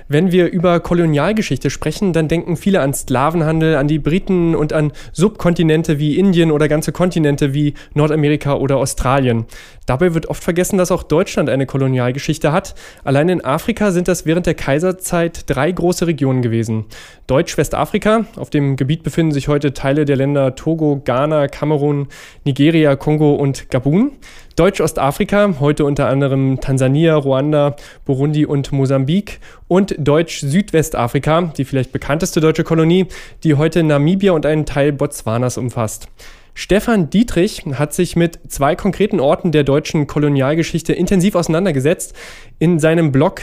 Wenn wir über Kolonialgeschichte sprechen, dann denken viele an Sklavenhandel, an die Briten und an Subkontinente wie Indien oder ganze Kontinente wie Nordamerika oder Australien. Dabei wird oft vergessen, dass auch Deutschland eine Kolonialgeschichte hat. Allein in Afrika sind das während der Kaiserzeit 3 große Regionen gewesen. Deutsch-Westafrika, auf dem Gebiet befinden sich heute Teile der Länder Togo, Ghana, Kamerun, Nigeria, Kongo und Gabun. Deutsch-Ostafrika, heute unter anderem Tansania, Ruanda, Burundi und Mosambik. Und Deutsch-Südwestafrika, die vielleicht bekannteste deutsche Kolonie, die heute Namibia und einen Teil Botswanas umfasst. Stefan Dietrich hat sich mit 2 konkreten Orten der deutschen Kolonialgeschichte intensiv auseinandergesetzt. In seinem Blog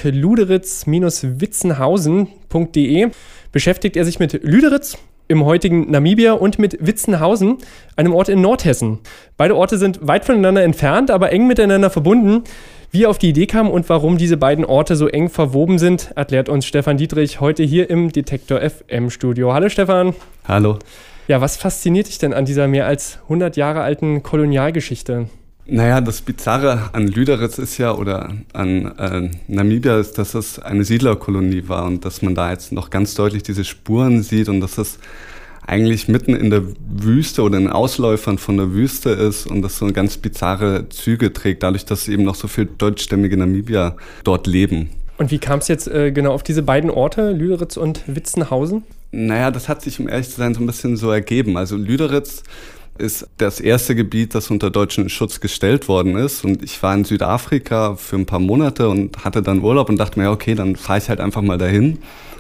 lüderitz-witzenhausen.de beschäftigt er sich mit Lüderitz im heutigen Namibia und mit Witzenhausen, einem Ort in Nordhessen. Beide Orte sind weit voneinander entfernt, aber eng miteinander verbunden. Wie er auf die Idee kam und warum diese beiden Orte so eng verwoben sind, erklärt uns Stefan Dietrich heute hier im Detektor FM Studio. Hallo Stefan. Hallo. Ja, was fasziniert dich denn an dieser mehr als 100 Jahre alten Kolonialgeschichte? Naja, das Bizarre an Lüderitz ist ja, oder an Namibia ist, dass es eine Siedlerkolonie war und dass man da jetzt noch ganz deutlich diese Spuren sieht und dass es eigentlich mitten in der Wüste oder in Ausläufern von der Wüste ist und das so ganz bizarre Züge trägt, dadurch, dass eben noch so viele deutschstämmige Namibier dort leben. Und wie kam es jetzt genau auf diese beiden Orte, Lüderitz und Witzenhausen? Naja, das hat sich, um ehrlich zu sein, so ein bisschen so ergeben. Also Lüderitz ist das erste Gebiet, das unter deutschen Schutz gestellt worden ist. Und ich war in Südafrika für ein paar Monate und hatte dann Urlaub und dachte mir, okay, dann fahre ich halt einfach mal dahin.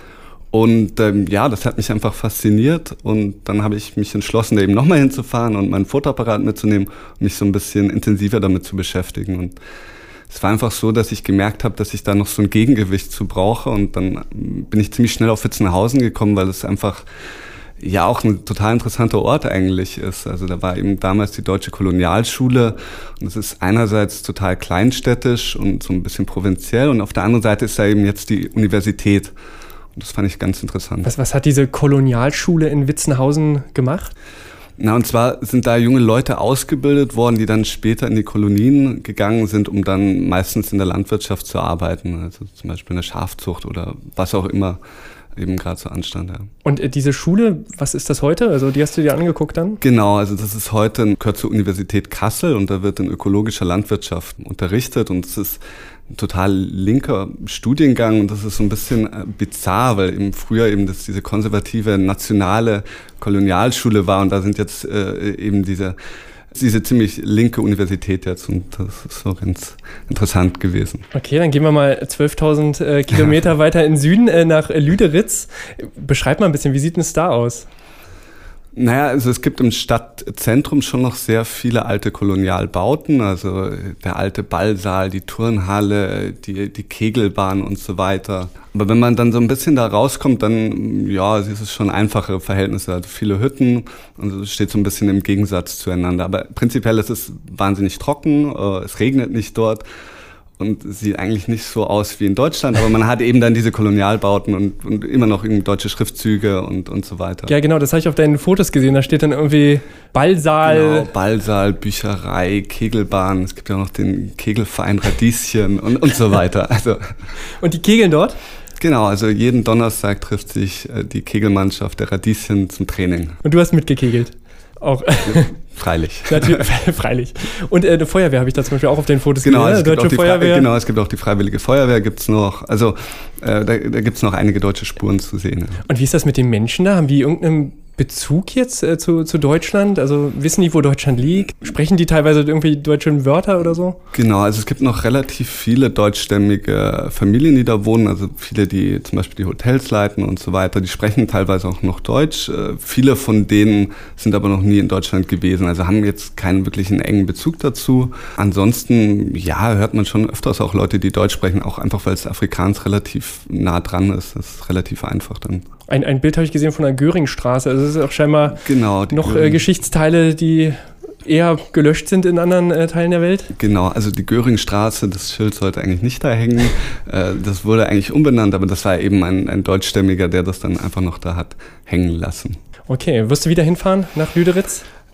Und das hat mich einfach fasziniert. Und dann habe ich mich entschlossen, da eben nochmal hinzufahren und meinen Fotoapparat mitzunehmen und mich so ein bisschen intensiver damit zu beschäftigen. Und es war einfach so, dass ich gemerkt habe, dass ich da noch so ein Gegengewicht zu brauche. Und dann bin ich ziemlich schnell auf Witzenhausen gekommen, weil es einfach ja auch ein total interessanter Ort eigentlich ist. Also da war eben damals die Deutsche Kolonialschule und es ist einerseits total kleinstädtisch und so ein bisschen provinziell und auf der anderen Seite ist da eben jetzt die Universität. Und das fand ich ganz interessant. Was hat diese Kolonialschule in Witzenhausen gemacht? Na, und zwar sind da junge Leute ausgebildet worden, die dann später in die Kolonien gegangen sind, um dann meistens in der Landwirtschaft zu arbeiten. Also zum Beispiel in der Schafzucht oder was auch immer eben gerade so anstand. Ja. Und diese Schule, was ist das heute? Also die hast du dir angeguckt dann? Genau, also das ist heute, gehört zur Universität Kassel und da wird in ökologischer Landwirtschaft unterrichtet und es ist ein total linker Studiengang und das ist so ein bisschen bizarr, weil eben früher eben das diese konservative nationale Kolonialschule war und da sind jetzt eben diese ziemlich linke Universität jetzt und das ist so ganz interessant gewesen. Okay, dann gehen wir mal 12.000 Kilometer weiter in Süden nach Lüderitz. Beschreib mal ein bisschen, wie sieht denn es da aus? Naja, also es gibt im Stadtzentrum schon noch sehr viele alte Kolonialbauten, also der alte Ballsaal, die Turnhalle, die Kegelbahn und so weiter. Aber wenn man dann so ein bisschen da rauskommt, dann ja, es ist schon einfache Verhältnisse, also viele Hütten und es steht so ein bisschen im Gegensatz zueinander. Aber prinzipiell ist es wahnsinnig trocken, es regnet nicht dort. Und sieht eigentlich nicht so aus wie in Deutschland, aber man hat eben dann diese Kolonialbauten und immer noch irgendwie deutsche Schriftzüge und so weiter. Ja, genau, das habe ich auf deinen Fotos gesehen. Da steht dann irgendwie Ballsaal. Genau, Ballsaal, Bücherei, Kegelbahn. Es gibt ja noch den Kegelverein Radieschen und so weiter. Also, und die kegeln dort? Genau, also jeden Donnerstag trifft sich die Kegelmannschaft der Radieschen zum Training. Und du hast mitgekegelt? Auch. Freilich. Natürlich, freilich. Und eine Feuerwehr habe ich da zum Beispiel auch auf den Fotos gesehen. Deutsche Feuerwehr. Genau, es gibt auch die Freiwillige Feuerwehr, gibt's noch. Also da gibt's noch einige deutsche Spuren zu sehen. Und wie ist das mit den Menschen da? Haben die irgendeinen Bezug jetzt zu Deutschland? Also wissen die, wo Deutschland liegt? Sprechen die teilweise irgendwie deutsche Wörter oder so? Genau, also es gibt noch relativ viele deutschstämmige Familien, die da wohnen. Also viele, die zum Beispiel die Hotels leiten und so weiter, die sprechen teilweise auch noch Deutsch. Viele von denen sind aber noch nie in Deutschland gewesen, also haben jetzt keinen wirklichen engen Bezug dazu. Ansonsten, ja, hört man schon öfters auch Leute, die Deutsch sprechen, auch einfach, weil es Afrikaans relativ nah dran ist. Das ist relativ einfach dann. Ein Bild habe ich gesehen von der Göringstraße. Also es ist auch scheinbar noch Geschichtsteile, die eher gelöscht sind in anderen Teilen der Welt. Genau, also die Göringstraße, das Schild sollte eigentlich nicht da hängen. Das wurde eigentlich umbenannt, aber das war eben ein Deutschstämmiger, der das dann einfach noch da hat hängen lassen. Okay, wirst du wieder hinfahren nach Lüderitz?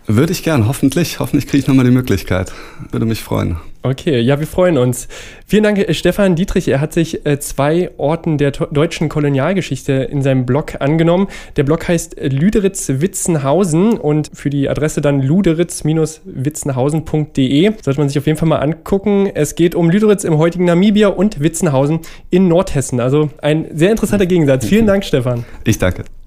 Würde ich gern, hoffentlich. Hoffentlich kriege ich nochmal die Möglichkeit. Würde mich freuen. Okay, ja, wir freuen uns. Vielen Dank, Stefan Dietrich. Er hat sich 2 Orten der deutschen Kolonialgeschichte in seinem Blog angenommen. Der Blog heißt Lüderitz-Witzenhausen und für die Adresse dann luderitz-witzenhausen.de. Sollte man sich auf jeden Fall mal angucken. Es geht um Lüderitz im heutigen Namibia und Witzenhausen in Nordhessen. Also ein sehr interessanter Gegensatz. Vielen Dank, Stefan. Ich danke.